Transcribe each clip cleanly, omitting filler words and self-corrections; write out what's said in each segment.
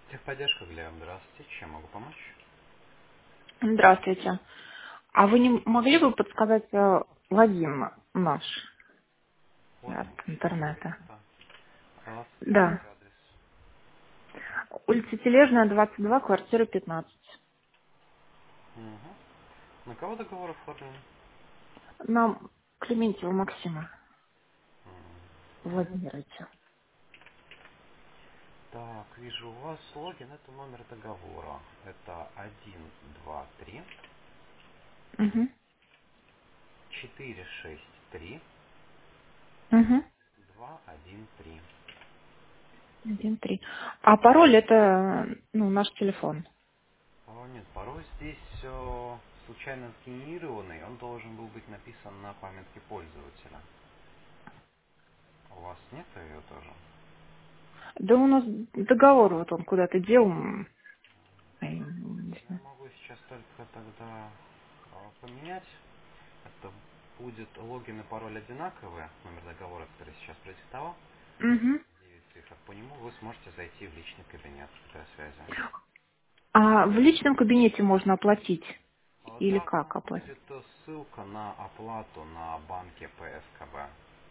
Техподдержка, Глеб, здравствуйте. Чем могу помочь? Здравствуйте. А вы не могли бы подсказать логин наш Вот от всего интернета? кабинета. Да. Скажите адрес. Улица Тележная, 22, квартира 15. Угу. На кого договор оформлен? Нам Клементьева Максима Мгм. Владимировича. Так, вижу, у вас логин, это номер договора. Это 123 Угу. 463 Угу. 213. 1-3. А пароль это, наш телефон. Нет, пароль здесь случайно сгенерированный. Он должен был быть написан на памятке пользователя. У вас нет ее тоже? Да у нас договор вот он куда-то дел. Не Я знаю. могу сейчас только тогда поменять. Это будет логин и пароль одинаковые, номер договора, который сейчас продиктовал. Мгм. 9 цифр. По нему вы сможете зайти в личный кабинет для связи. А в личном кабинете можно оплатить? Или Да, как там оплатить? будет ссылка на оплату на банке ПСКБ.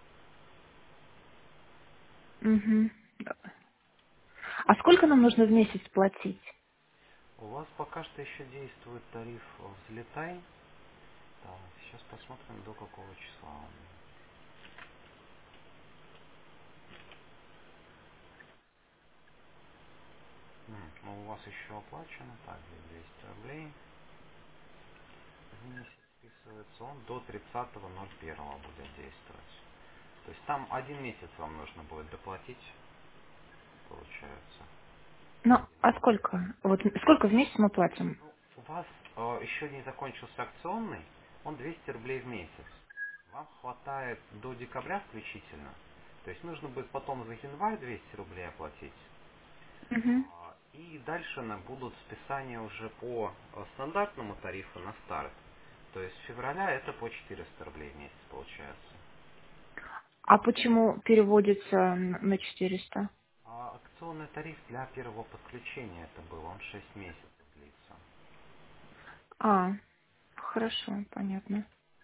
Угу. А сколько нам нужно в месяц платить? У вас пока что еще действует тариф «Взлетай». Так, сейчас посмотрим, до какого числа он. Ну, у вас еще оплачено. Так, здесь 200 рублей. В месяц списывается он до 30.01 будет действовать. То есть там один месяц вам нужно будет доплатить, получается. Ну, Один а месяц. сколько? Вот сколько в месяц мы платим? Ну, у вас еще не закончился акционный, он 200 рублей в месяц. Вам хватает до декабря включительно. То есть нужно будет потом за январь 200 рублей оплатить. Мгм. И дальше будут списания уже по стандартному тарифу на старт. То есть с февраля это по 400 рублей в месяц получается. А почему переводится на 400? Акционный тариф для первого подключения это был, он 6 месяцев длится. А, хорошо, понятно.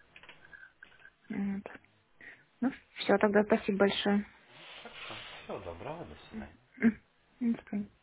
Вот. Ну, все, тогда спасибо большое. Хорошо. Всего доброго, до свидания. До свидания.